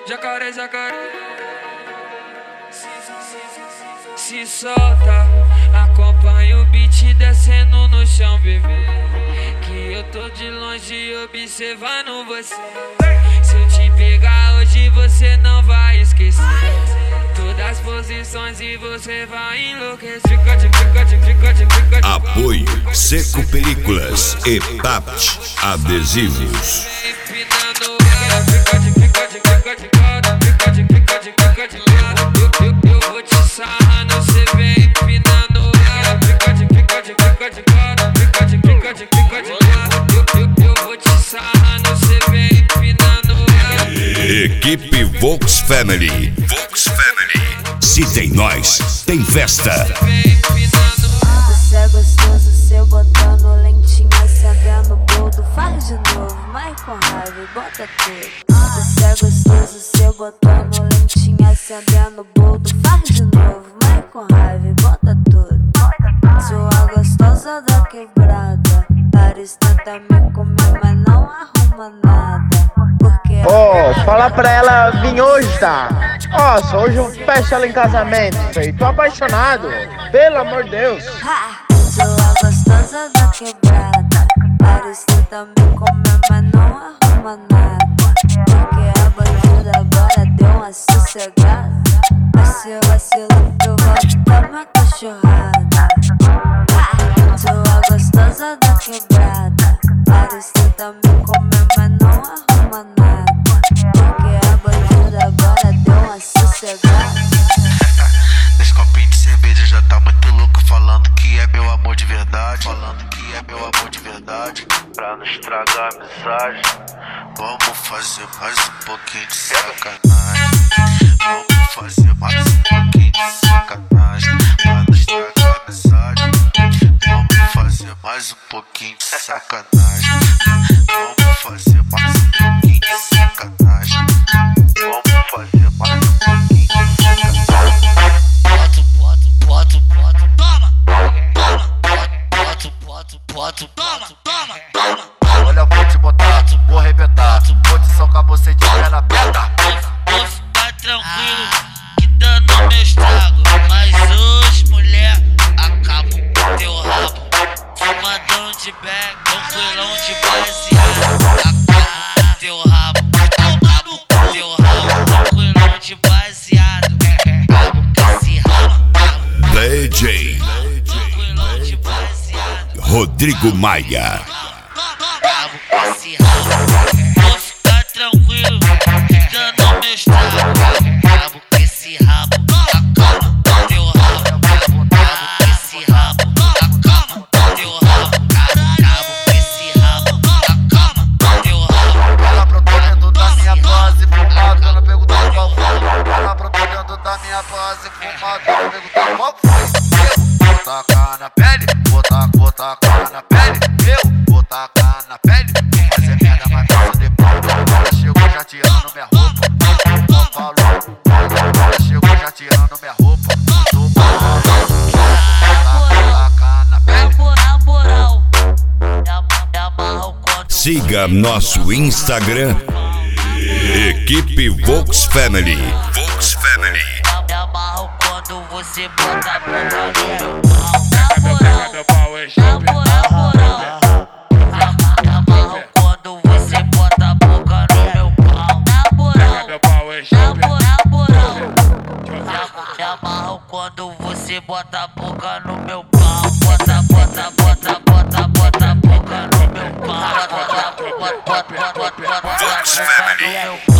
Jacaré, jacaré, se solta. Acompanha o beat descendo no chão, bebê. Que eu tô de longe observando você. Se eu te pegar hoje você não vai esquecer todas as posições e você vai enlouquecer. Apoio Seco Películas e Papt Adesivos. Eu vou te sarrando, cê vem empinando. Eu vou te sarrando, cê vem empinando. Equipe Vox Family. Vox Family. Se tem nós, tem festa. Você é gostoso, seu botando lentinha, acendendo o boldo. Faz de novo, vai com raiva e bota tudo. Você é gostoso, seu botando lentinha, acendendo o boldo. Faz de novo, vai com raiva e bota tudo. Sua gostosa da quebrada, Paris tenta me comer, mas não arruma nada. Porque fala pra ela vir hoje, tá? Nossa, hoje eu peço ela em casamento, véi. Tô apaixonado, pelo amor de Deus. Sua gostosa da quebrada, Paris tenta me comer, mas não arruma nada. Porque a bandida agora deu uma sossegada. Mas se eu vacilo eu volto pra minha cachorrada. Sua gostosa da quebrada, Paris tenta me comer, mas não arruma nada. Porque a bandida agora deu uma sossegada. 10 copinhos de cerveja já tá muito louco, falando que é meu amor de verdade. Falando que é meu amor de verdade. Pra não estragar a amizade, vamos fazer mais um pouquinho de sacanagem. Vamos fazer mais um pouquinho de sacanagem. Pra não estragar a amizade, vamos fazer mais um pouquinho de sacanagem. Vamos fazer mais um pouquinho de sacanagem. Vamos fazer mais um pouquinho de sacanagem. Olha, vou te botar, vou arrebentar. Vou te socar você de perna aberta. Vou ficar tranquilo, que dando meu estrago. Mas hoje, mulher, acabo com teu rabo. Fumadão de bag, tranquilão de baseado. Acabo com teu rabo, acabo com teu rabo. Tranquilão de baseado. Acabo com esse rabo. DJ Tranquilão de baseado. Rodrigo Maia. Acabo com esse rabo. Vou ficar tranquilo, dando meu estrago. Acabo com esse rabo. Acabo com teu rabo. Acabo com esse rabo. Acabo com teu rabo. Acabo com esse rabo. Acabo com teu rabo. Ela brotou dentro da minha base, fumado, ela perguntou qual foi. Ela brotou dentro da minha base, fumado, ela perguntou qual foi. Vou tacar na pele, vou tacar na pele. Eu vou tacar na pele, vou fazer merda, mas faço depois. Ela chegou já tirando minha roupa, não falou. Ela chegou já tirando minha roupa. Tô falando, vou tacar na pele. Na moral, me amarro quando Siga nosso Instagram, Equipe Vox Family. Vox Family. me amarro quando você bota a boca no meu pau. Na moral, me amarro quando você bota a boca no meu pau. Na moral, me amarro quando você bota a boca no meu pau. Bota a boca no meu pau. Bota a boca no meu pau.